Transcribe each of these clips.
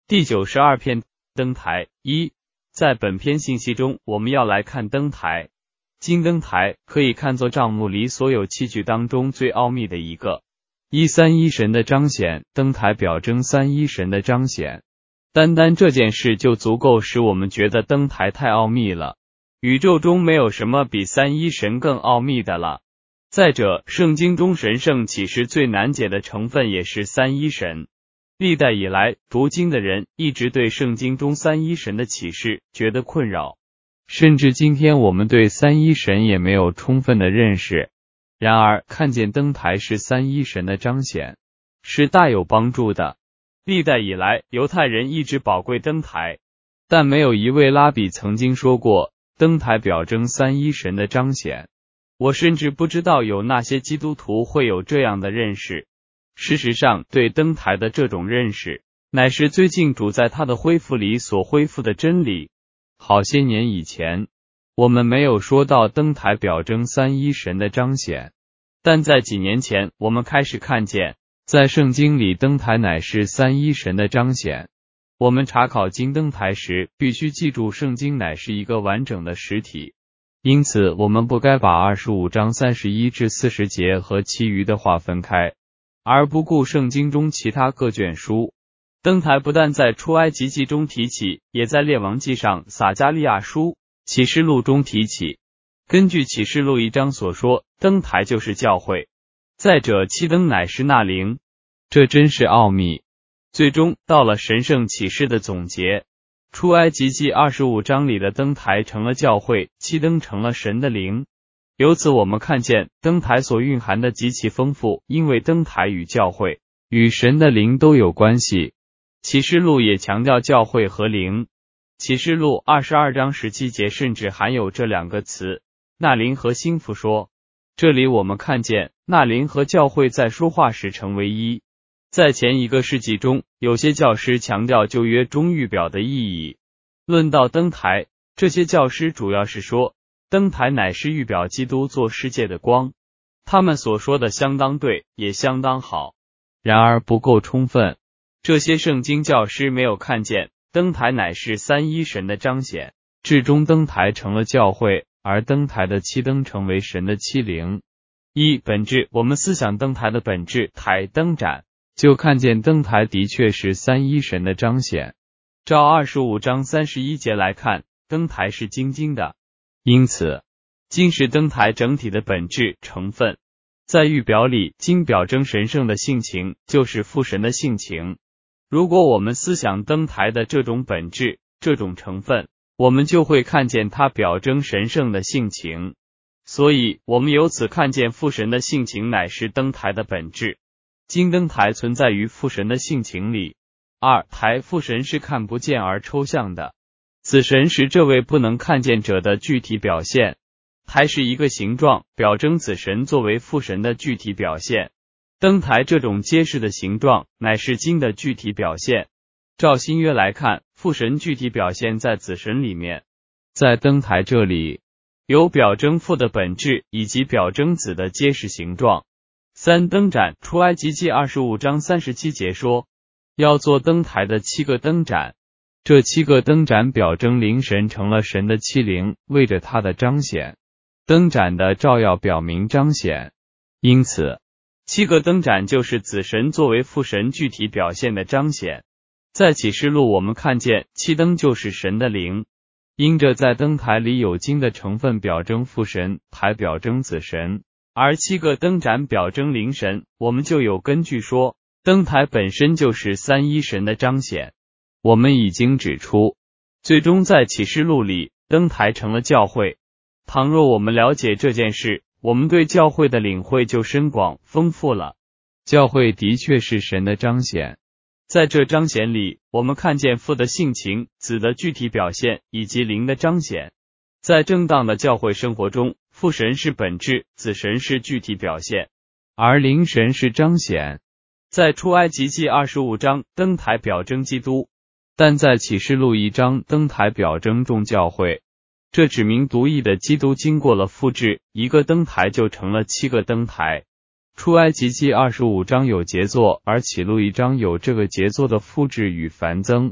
第92篇灯台一，在本篇信息中，我们要来看灯台。金灯台可以看作帐幕里所有器具当中最奥秘的一个。三一神的彰显，灯台表征三一神的彰显。单单这件事就足够使我们觉得灯台太奥秘了。宇宙中没有什么比三一神更奥秘的了。再者，圣经中神圣启示最难解的成分也是三一神。历代以来，读经的人一直对圣经中三一神的启示觉得困扰，甚至今天我们对三一神也没有充分的认识。然而，看见灯台是三一神的彰显，是大有帮助的。历代以来，犹太人一直宝贵灯台，但没有一位拉比曾经说过灯台表征三一神的彰显。我甚至不知道有那些基督徒会有这样的认识。事实上，对灯台的这种认识，乃是最近主在他的恢复里所恢复的真理。好些年以前，我们没有说到灯台表征三一神的彰显，但在几年前，我们开始看见，在圣经里灯台乃是三一神的彰显。我们查考金灯台时，必须记住圣经乃是一个完整的实体，因此我们不该把25章31至40节和其余的话分开，而不顾圣经中其他各卷书。灯台不但在出埃及记中提起，也在列王记上、撒迦利亚书、启示录中提起。根据启示录1章所说，灯台就是教会。再者，七灯乃是那灵，这真是奥秘。最终到了神圣启示的总结，出埃及记25章里的灯台成了教会，七灯成了神的灵。由此我们看见灯台所蕴含的极其丰富，因为灯台与教会、与神的灵都有关系。启示录也强调教会和灵。启示录22章17节甚至含有这两个词，那灵和心腹说。这里我们看见那灵和教会在说话时成为一。在前一个世纪中，有些教师强调旧约中预表的意义。论到灯台，这些教师主要是说，灯台乃是预表基督做世界的光。他们所说的相当对，也相当好，然而不够充分。这些圣经教师没有看见灯台乃是三一神的彰显，至终灯台成了教会，而灯台的七灯成为神的七灵。本质，我们思想灯台的本质，台灯盏，就看见灯台的确是三一神的彰显。照25章31节来看，灯台是金的，因此金是灯台整体的本质成分。在预表里，金表征神圣的性情，就是父神的性情。如果我们思想灯台的这种本质、这种成分，我们就会看见它表征神圣的性情。所以，我们由此看见父神的性情乃是灯台的本质。金灯台存在于父神的性情里。台父神是看不见而抽象的，子神是这位不能看见者的具体表现。台是一个形状，表征子神作为父神的具体表现。灯台这种结实的形状，乃是金的具体表现。照新约来看，父神具体表现在子神里面。在灯台这里，有表征父的本质，以及表征子的结实形状。灯盏，出埃及记25章37节说，要做灯台的7个灯盏。这7个灯盏表征灵神成了神的七灵，为着他的彰显。灯盏的照耀表明彰显，因此7个灯盏就是子神作为父神具体表现的彰显。在启示录我们看见七灯就是神的灵，因着在灯台里有金的成分表征父神，台表征子神，而7个灯盏表征灵神，我们就有根据说，灯台本身就是三一神的彰显。我们已经指出，最终在启示录里，灯台成了教会。倘若我们了解这件事，我们对教会的领会就深广丰富了。教会的确是神的彰显，在这彰显里，我们看见父的性情、子的具体表现以及灵的彰显。在正当的教会生活中，父神是本质，子神是具体表现，而灵神是彰显。在出埃及记25章，灯台表征基督，但在启示录1章，灯台表征众教会。这指明独一的基督经过了复制，一个灯台就成了7个灯台。出埃及记25章有杰作，而启录1章有这个杰作的复制与繁增。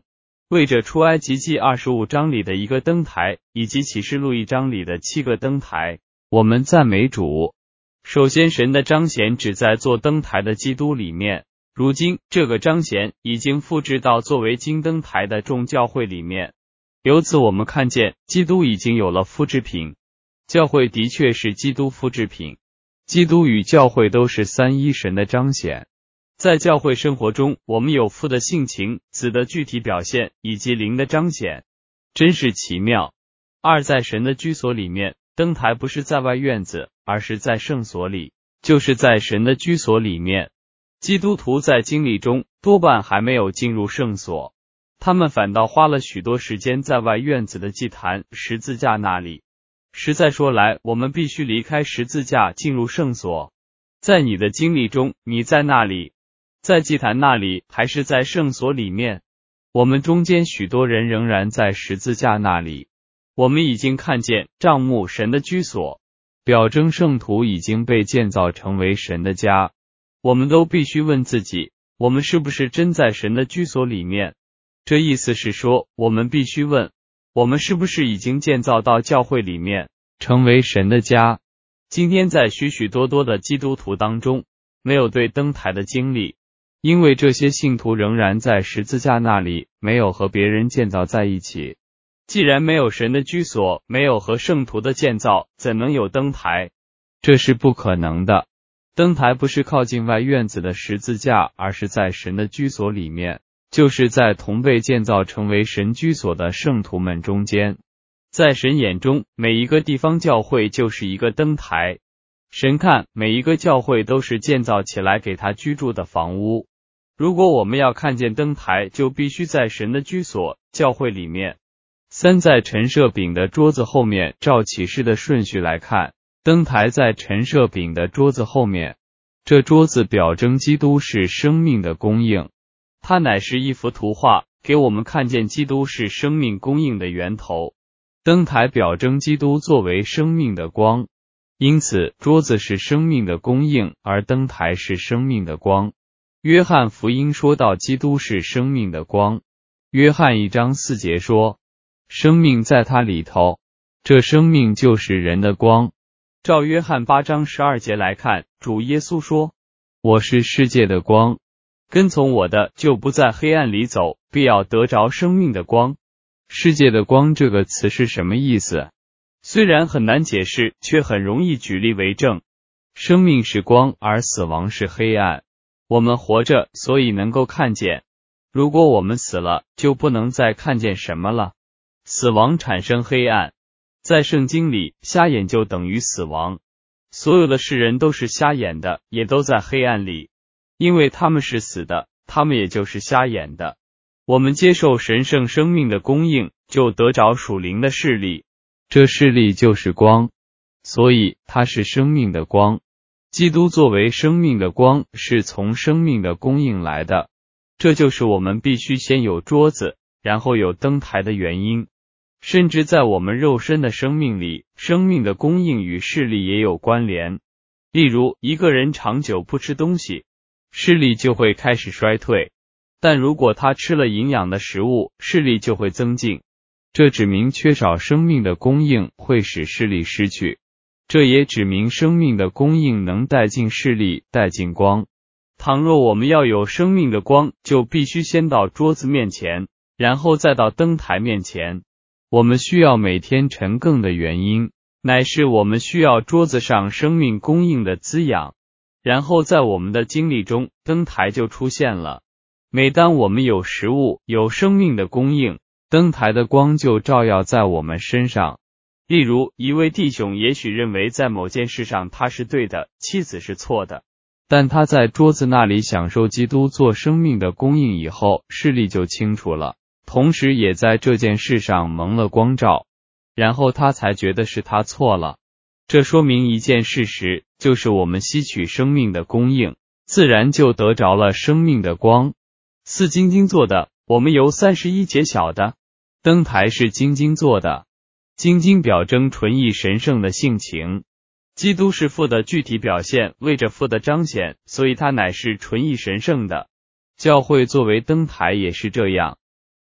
为着出埃及记25章里的一个灯台，以及启示录1章里的7个灯台，我们赞美主。首先，神的彰显只在做灯台的基督里面，如今这个彰显已经复制到作为金灯台的众教会里面。由此我们看见，基督已经有了复制品，教会的确是基督复制品。基督与教会都是三一神的彰显。在教会生活中，我们有父的性情、子的具体表现以及灵的彰显，真是奇妙。二，在神的居所里面，灯台不是在外院子，而是在圣所里，就是在神的居所里面。基督徒在经历中多半还没有进入圣所，他们反倒花了许多时间在外院子的祭坛、十字架那里。实在说来，我们必须离开十字架进入圣所。在你的经历中，你在那里？在祭坛那里，还是在圣所里面？我们中间许多人仍然在十字架那里。我们已经看见帐幕神的居所，表征圣徒已经被建造成为神的家。我们都必须问自己，我们是不是真在神的居所里面？这意思是说，我们必须问，我们是不是已经建造到教会里面，成为神的家？今天在许许多多的基督徒当中，没有对灯台的经历，因为这些信徒仍然在十字架那里，没有和别人建造在一起。既然没有神的居所，没有和圣徒的建造，怎能有灯台？这是不可能的。灯台不是靠近外院子的十字架，而是在神的居所里面，就是在同被建造成为神居所的圣徒们中间。在神眼中，每一个地方教会就是一个灯台。神看每一个教会都是建造起来给他居住的房屋。如果我们要看见灯台，就必须在神的居所教会里面。三，在陈设饼的桌子后面，照启示的顺序来看，灯台在陈设饼的桌子后面。这桌子表征基督是生命的供应，它乃是一幅图画，给我们看见基督是生命供应的源头。灯台表征基督作为生命的光，因此桌子是生命的供应，而灯台是生命的光。约翰福音说到基督是生命的光，约翰1章4节说，生命在他里头，这生命就是人的光。照约翰8章12节来看，主耶稣说，我是世界的光，跟从我的就不在黑暗里走，必要得着生命的光。世界的光这个词是什么意思？虽然很难解释，却很容易举例为证。生命是光，而死亡是黑暗。我们活着，所以能够看见。如果我们死了，就不能再看见什么了。死亡产生黑暗。在圣经里，瞎眼就等于死亡。所有的世人都是瞎眼的，也都在黑暗里，因为他们是死的，他们也就是瞎眼的。我们接受神圣生命的供应，就得着属灵的视力，这视力就是光，所以它是生命的光。基督作为生命的光，是从生命的供应来的，这就是我们必须先有桌子，然后有灯台的原因。甚至在我们肉身的生命里，生命的供应与视力也有关联。例如，一个人长久不吃东西，视力就会开始衰退，但如果他吃了营养的食物，视力就会增进。这指明缺少生命的供应会使视力失去，这也指明生命的供应能带进视力，带进光。倘若我们要有生命的光，就必须先到桌子面前，然后再到灯台面前。我们需要每天晨更的原因，乃是我们需要桌子上生命供应的滋养，然后在我们的经历中，灯台就出现了。每当我们有食物，有生命的供应，灯台的光就照耀在我们身上。例如，一位弟兄也许认为在某件事上他是对的，妻子是错的，但他在桌子那里享受基督做生命的供应以后，视力就清楚了，同时也在这件事上蒙了光照，然后他才觉得是他错了。这说明一件事实，就是我们吸取生命的供应，自然就得着了生命的光。四，金金做的，我们由31节晓得，灯台是金金做的。金金表征纯义神圣的性情，基督是父的具体表现，为着父的彰显，所以他乃是纯义神圣的。教会作为灯台也是这样。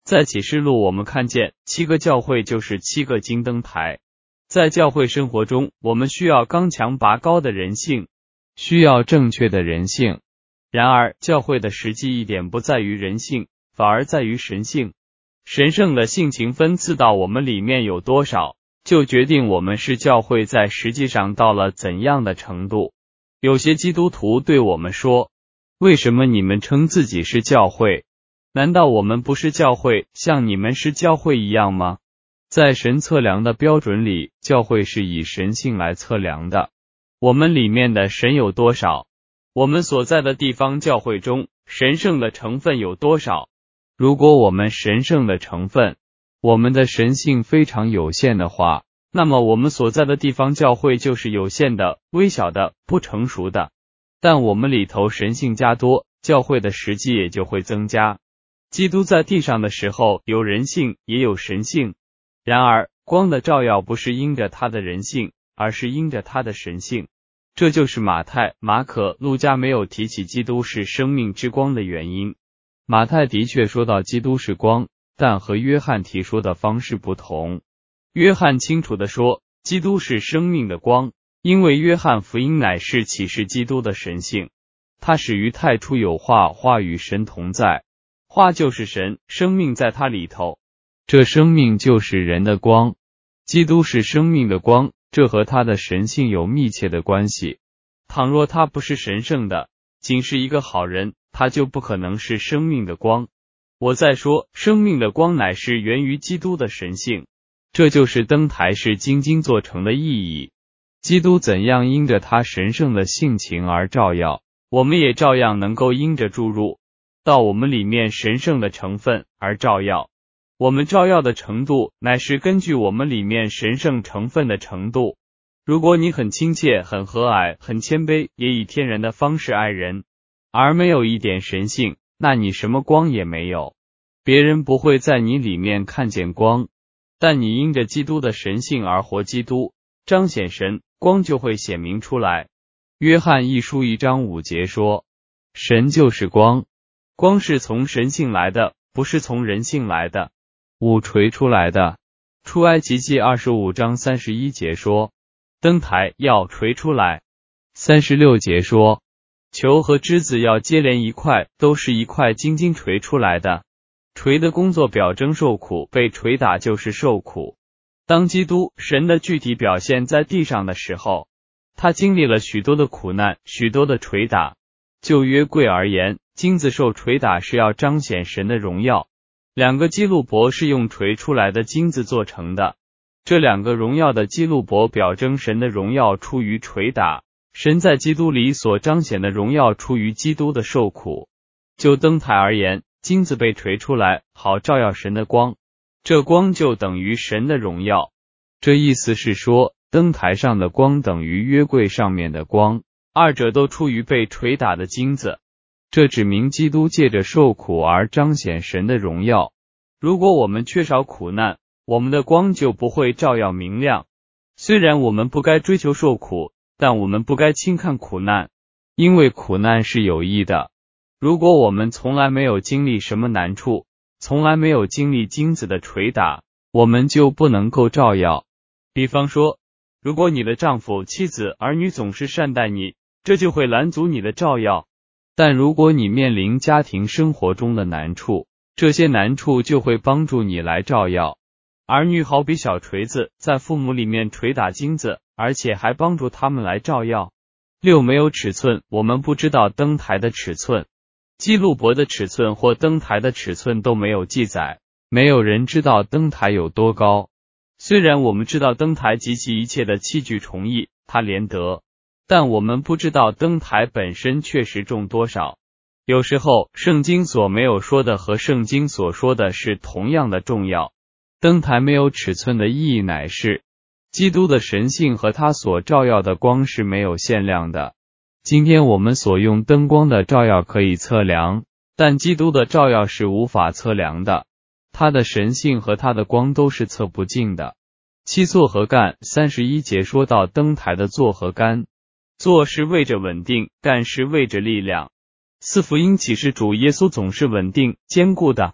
在启示录我们看见7个教会就是7个金灯台。在教会生活中，我们需要刚强拔高的人性，需要正确的人性。然而，教会的实际一点不在于人性，反而在于神性。神圣的性情分赐到我们里面有多少，就决定我们是教会在实际上到了怎样的程度。有些基督徒对我们说，为什么你们称自己是教会？难道我们不是教会，像你们是教会一样吗？在神测量的标准里，教会是以神性来测量的。我们里面的神有多少？我们所在的地方教会中，神圣的成分有多少？如果我们神圣的成分，我们的神性非常有限的话，那么我们所在的地方教会就是有限的、微小的、不成熟的。但我们里头神性加多，教会的实际也就会增加。基督在地上的时候有人性，也有神性。然而，光的照耀不是因着他的人性，而是因着他的神性。这就是马太、马可、路加没有提起基督是生命之光的原因。马太的确说到基督是光，但和约翰提说的方式不同。约翰清楚地说，基督是生命的光，因为约翰福音乃是启示基督的神性。他始于太初有话，话与神同在，话就是神，生命在他里头。这生命就是人的光，基督是生命的光，这和他的神性有密切的关系。倘若他不是神圣的，仅是一个好人，他就不可能是生命的光。我再说，生命的光乃是源于基督的神性，这就是灯台是金金做成的意义。基督怎样因着他神圣的性情而照耀，我们也照样能够因着注入到我们里面神圣的成分而照耀。我们照耀的程度乃是根据我们里面神圣成分的程度。如果你很亲切、很和蔼、很谦卑，也以天然的方式爱人，而没有一点神性，那你什么光也没有，别人不会在你里面看见光。但你因着基督的神性而活基督，彰显神，光就会显明出来。约翰一书1章5节说，神就是光，光是从神性来的，不是从人性来的，五锤出来的。出埃及记25章31节说，灯台要锤出来。36节说，球和枝子要接连一块，都是一块金金锤出来的。锤的工作表征受苦，被锤打就是受苦。当基督神的具体表现在地上的时候，他经历了许多的苦难，许多的锤打。就约柜而言，金子受锤打是要彰显神的荣耀。2个基路伯是用锤出来的金子做成的，这2个荣耀的基路伯表征神的荣耀出于锤打，神在基督里所彰显的荣耀出于基督的受苦。就灯台而言，金子被锤出来，好照耀神的光，这光就等于神的荣耀。这意思是说，灯台上的光等于约柜上面的光，二者都出于被锤打的金子。这指明基督借着受苦而彰显神的荣耀。如果我们缺少苦难，我们的光就不会照耀明亮。虽然我们不该追求受苦，但我们不该轻看苦难，因为苦难是有益的。如果我们从来没有经历什么难处，从来没有经历金子的捶打，我们就不能够照耀。比方说，如果你的丈夫、妻子、儿女总是善待你，这就会拦阻你的照耀。但如果你面临家庭生活中的难处，这些难处就会帮助你来照耀。儿女好比小锤子，在父母里面捶打金子，而且还帮助他们来照耀。6没有尺寸，我们不知道灯台的尺寸，基路伯的尺寸或灯台的尺寸都没有记载，没有人知道灯台有多高。虽然我们知道灯台及其一切的器具重义，它连得，但我们不知道灯台本身确实重多少。有时候圣经所没有说的和圣经所说的是同样的重要。灯台没有尺寸的意义乃是，基督的神性和他所照耀的光是没有限量的。今天我们所用灯光的照耀可以测量，但基督的照耀是无法测量的。他的神性和他的光都是测不尽的。7座和干31节说到灯台的座和干，座是为着稳定，干是为着力量。4福音启示主耶稣总是稳定坚固的，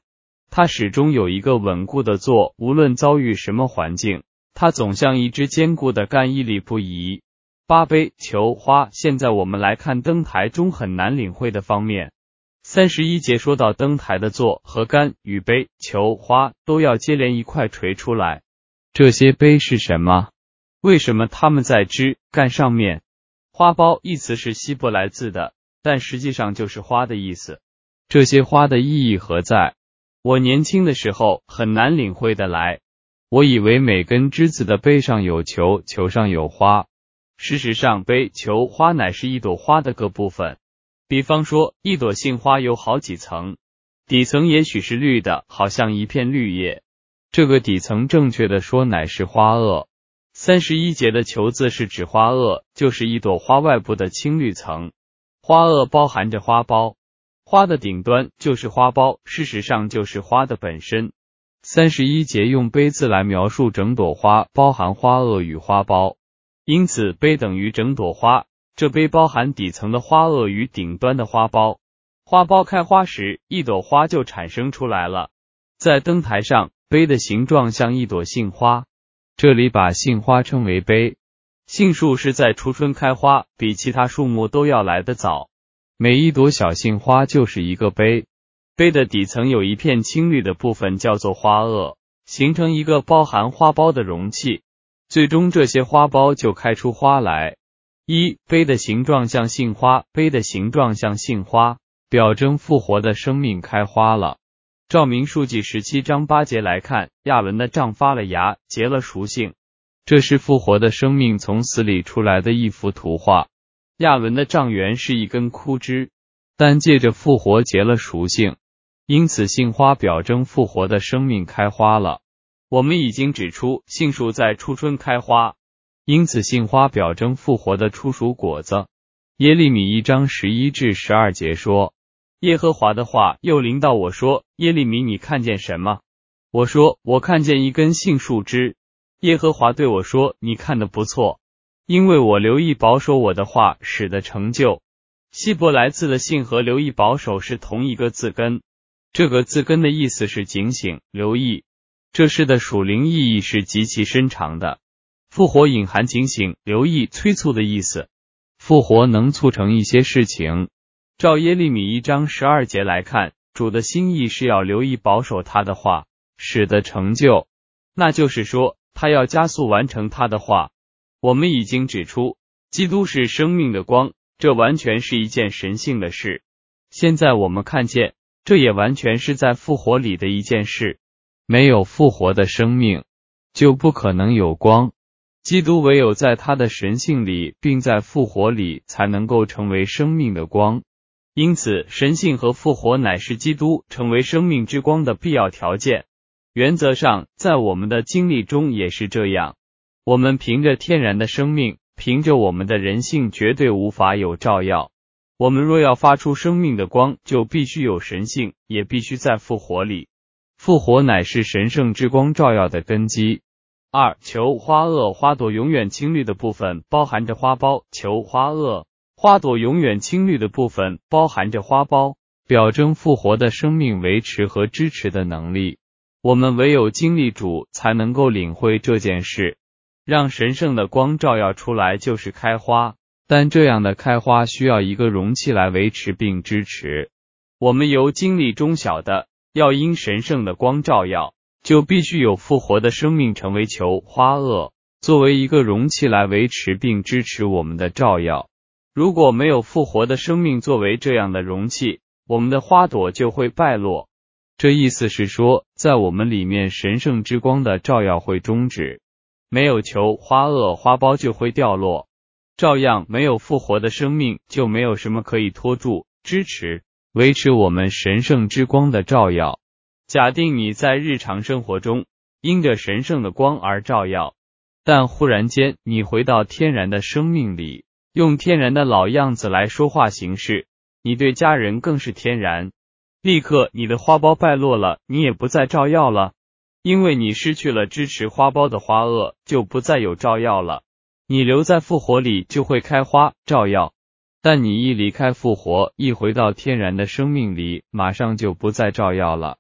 它始终有一个稳固的座，无论遭遇什么环境，它总像一支坚固的杆，屹立不移。八杯球花。现在我们来看灯台中很难领会的方面。31节说到灯台的座和杆与杯、球、花都要接连一块垂出来。这些杯是什么？为什么它们在枝干上面？花苞一词是希伯来字的，但实际上就是花的意思。这些花的意义何在？我年轻的时候很难领会得来，我以为每根枝子的杯上有球，球上有花。事实上，杯、球、花乃是一朵花的各部分。比方说，一朵杏花有好几层，底层也许是绿的，好像一片绿叶。这个底层正确的说乃是花萼。31节的球字是指花萼，就是一朵花外部的青绿层。花萼包含着花苞，花的顶端就是花苞，事实上就是花的本身。31节用杯字来描述整朵花，包含花萼与花苞，因此杯等于整朵花。这杯包含底层的花萼与顶端的花苞，花苞开花时，一朵花就产生出来了。在灯台上，杯的形状像一朵杏花，这里把杏花称为杯。杏树是在初春开花，比其他树木都要来得早。每一朵小杏花就是一个杯，杯的底层有一片青绿的部分叫做花萼，形成一个包含花苞的容器，最终这些花苞就开出花来。杯的形状像杏花，杯的形状像杏花，表征复活的生命开花了。照民数记17章8节来看，亚伦的杖发了芽，结了熟杏，这是复活的生命从死里出来的一幅图画。亚伦的杖原是一根枯枝，但借着复活结了熟杏，因此杏花表征复活的生命开花了。我们已经指出，杏树在初春开花，因此杏花表征复活的初熟果子。耶利米1章11至12节说，耶和华的话又临到我说，耶利米，你看见什么？我说，我看见一根杏树枝。耶和华对我说，你看得不错，因为我留意保守我的话，使得成就。希伯来字的杏和留意保守是同一个字根，这个字根的意思是警醒、留意。这诗的属灵意义是极其深长的。复活隐含警醒、留意、催促的意思。复活能促成一些事情。照耶利米1章12节来看，主的心意是要留意保守他的话，使得成就。那就是说，他要加速完成他的话。我们已经指出，基督是生命的光，这完全是一件神性的事。现在我们看见，这也完全是在复活里的一件事。没有复活的生命，就不可能有光。基督唯有在他的神性里，并在复活里，才能够成为生命的光。因此，神性和复活乃是基督成为生命之光的必要条件。原则上，在我们的经历中也是这样。我们凭着天然的生命，凭着我们的人性，绝对无法有照耀。我们若要发出生命的光，就必须有神性，也必须在复活里。复活乃是神圣之光照耀的根基。球花萼。花朵永远青绿的部分包含着花苞，球花萼。花朵永远青绿的部分包含着花苞，表征复活的生命维持和支持的能力。我们唯有经历主，才能够领会这件事。让神圣的光照耀出来就是开花，但这样的开花需要一个容器来维持并支持。我们由经历中晓得，要因神圣的光照耀，就必须有复活的生命成为球花萼，作为一个容器来维持并支持我们的照耀。如果没有复活的生命作为这样的容器，我们的花朵就会败落。这意思是说，在我们里面神圣之光的照耀会终止，没有球花萼，花苞就会掉落。照样没有复活的生命，就没有什么可以拖住、支持、维持我们神圣之光的照耀。假定你在日常生活中因着神圣的光而照耀，但忽然间你回到天然的生命里，用天然的老样子来说话行事，你对家人更是天然。立刻你的花苞败落了，你也不再照耀了，因为你失去了支持花苞的花萼，就不再有照耀了。你留在复活里就会开花照耀，但你一离开复活，一回到天然的生命里，马上就不再照耀了。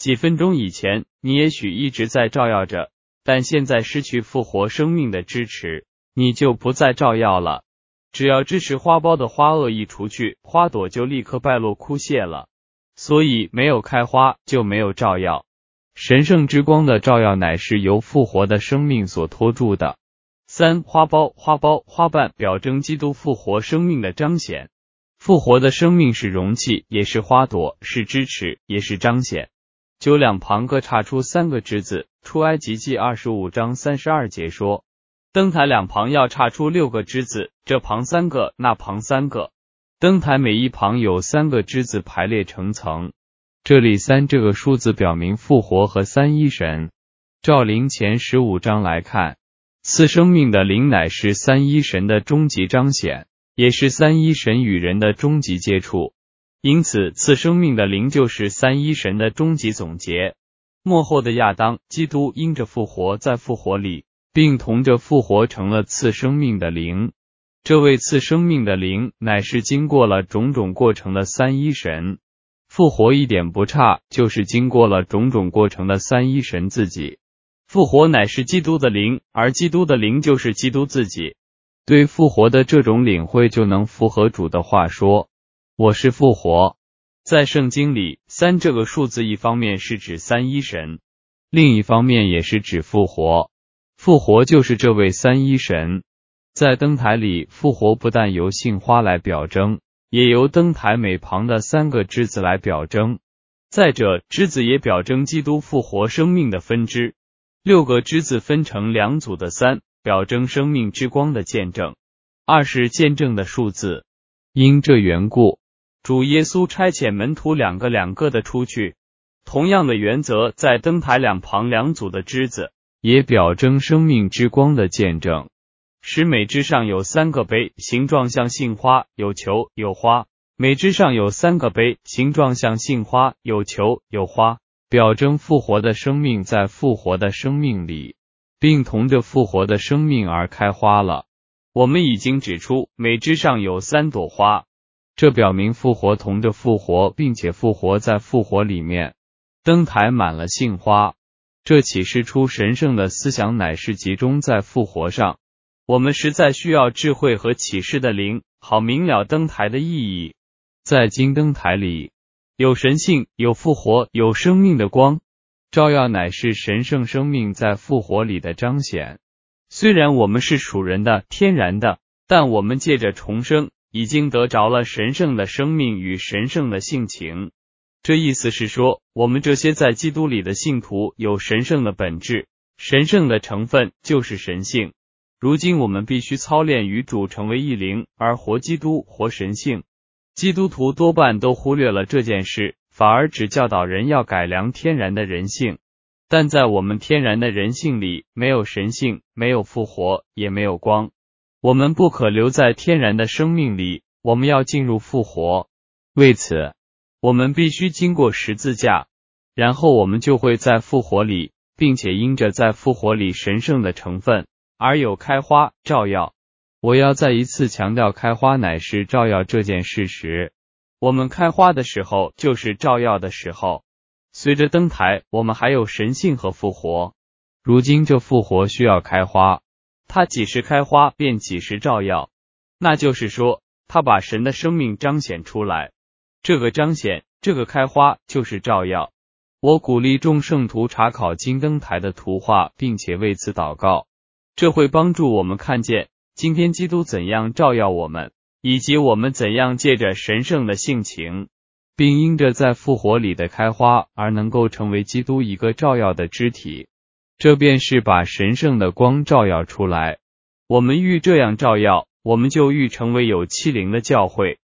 几分钟以前，你也许一直在照耀着，但现在失去复活生命的支持，你就不再照耀了。只要支持花苞的花萼一除去，花朵就立刻败落枯谢了。所以没有开花就没有照耀。神圣之光的照耀乃是由复活的生命所托住的。3. 花苞、花苞、花瓣表征基督复活生命的彰显。复活的生命是容器，也是花朵，是支持，也是彰显。9两旁各插出3个枝子。出埃及记25章32节说，灯台两旁要插出6个枝子，这旁3个，那旁3个。灯台每一旁有3个枝子排列成层。这里3这个数字表明复活和三一神。照灵前15章来看，赐生命的灵乃是三一神的终极彰显，也是三一神与人的终极接触。因此，赐生命的灵就是三一神的终极总结。末后的亚当，基督因着复活在复活里，并同着复活成了赐生命的灵。这位赐生命的灵乃是经过了种种过程的三一神。复活一点不差，就是经过了种种过程的三一神自己。复活乃是基督的灵，而基督的灵就是基督自己。对复活的这种领会就能符合主的话说，我是复活。在圣经里，3这个数字一方面是指三一神，另一方面也是指复活。复活就是这位三一神。在灯台里，复活不但由杏花来表征，也由灯台每旁的3个枝子来表征。再者，枝子也表征基督复活生命的分支。6个枝子分成2组的3，表征生命之光的见证。2是见证的数字。因这缘故，主耶稣差遣门徒2个的出去。同样的原则在灯台两旁2组的枝子，也表征生命之光的见证。使每枝上有3个杯，形状像杏花，有球有花。每枝上有3个杯，形状像杏花，有球有花，表征复活的生命在复活的生命里，并同着复活的生命而开花了。我们已经指出，每枝上有3朵花，这表明复活同着复活，并且复活在复活里面。灯台满了杏花，这启示出神圣的思想乃是集中在复活上。我们实在需要智慧和启示的灵，好明了灯台的意义。在金灯台里，有神性，有复活，有生命的光，照耀乃是神圣生命在复活里的彰显。虽然我们是属人的、天然的，但我们借着重生，已经得着了神圣的生命与神圣的性情。这意思是说，我们这些在基督里的信徒有神圣的本质，神圣的成分就是神性。如今我们必须操练与主成为一灵，而活基督，活神性。基督徒多半都忽略了这件事，反而只教导人要改良天然的人性。但在我们天然的人性里，没有神性，没有复活，也没有光。我们不可留在天然的生命里，我们要进入复活。为此，我们必须经过十字架，然后我们就会在复活里，并且因着在复活里神圣的成分，而有开花照耀。我要再一次强调，开花乃是照耀这件事实。我们开花的时候，就是照耀的时候。随着灯台，我们还有神性和复活。如今这复活需要开花，它几时开花，便几时照耀。那就是说，它把神的生命彰显出来。这个彰显，这个开花，就是照耀。我鼓励众圣徒查考金灯台的图画，并且为此祷告。这会帮助我们看见今天基督怎样照耀我们，以及我们怎样借着神圣的性情，并因着在复活里的开花而能够成为基督一个照耀的肢体。这便是把神圣的光照耀出来。我们愈这样照耀，我们就愈成为有欺凌的教会。